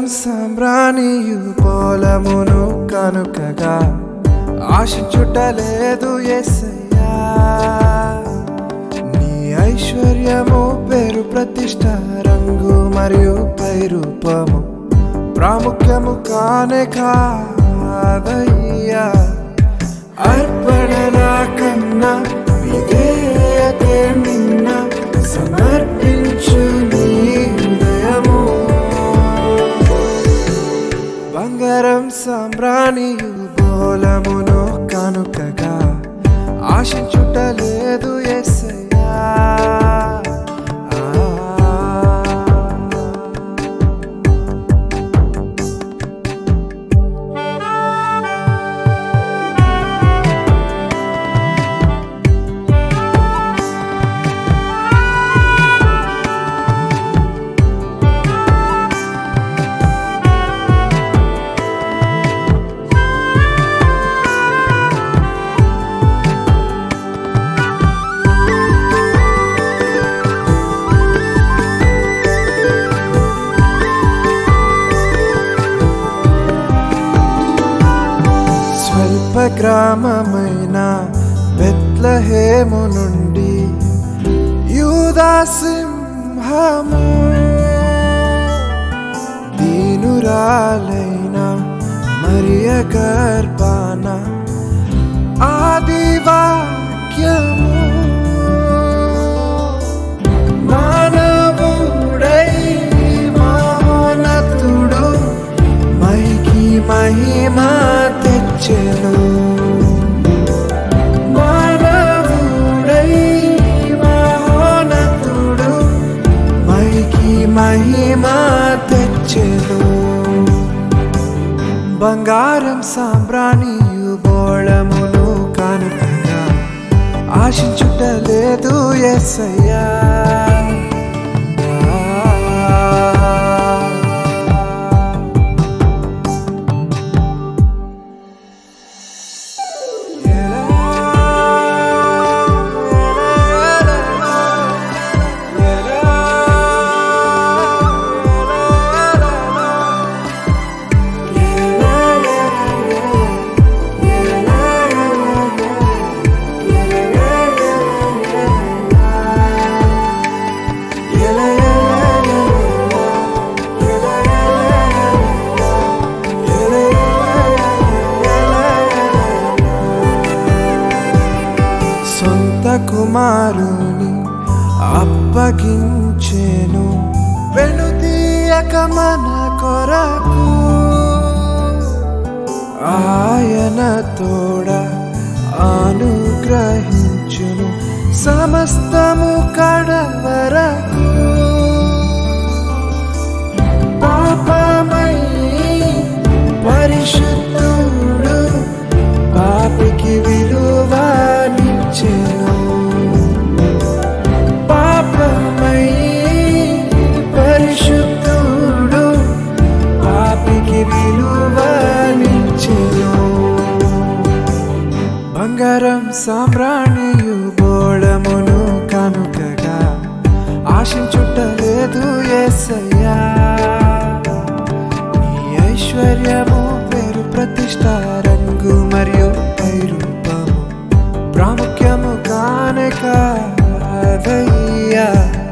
సాంబ్రాణియు పొలమును కనుకగా ఆశించుటలేదు యేసయ్యా. నీ ఐశ్వర్యము పేరు ప్రతిష్ట రంగు మరియు పైరూపము ప్రాముఖ్యము కానే కాదయ్యా. అర్పణ నాకన్నా విధేయతే నిన్న సమర్పించు నీ హృదయము. బంగారం సాంబ్రాణియు బోలమును కానుకగా ఆశించుటలేదు యేసయ్యా. గ్రామమైన బెత్లెహేము నుండి యూదా సింహము దీనురాలైన మరియ గర్భాన ఆదివాక్యము మానవుడై మహోన్నతుడు మైకి మహిమ తెచ్చెను. మహిమ తెచ్చెను. బంగారం సాంబ్రాణియు బోళమును కానుకగా ఆశించుటలేదు యేసయ్యా. సొంత కుమారుని అప్పగించెను వెనుదీయక మన కొరకు. ఆయన తోడ అనుగ్రహించును సమస్తము కడవరకు. పాపమై పరిశుద్ధుడు పాపికి విలువనిచ్చెను. పాపమై పరిశుద్ధుడు పాపికి విలువనిచ్చెను. బంగారం సాంబ్రాణియు బోళమును కానుకగా ఆశించుటలేదు యేసయ్యా. నీ ఐశ్వర్యము పేరు ప్రతిష్ట రంగు మరియు పైరూపము ప్రాముఖ్యము కానే కాదయ్యా.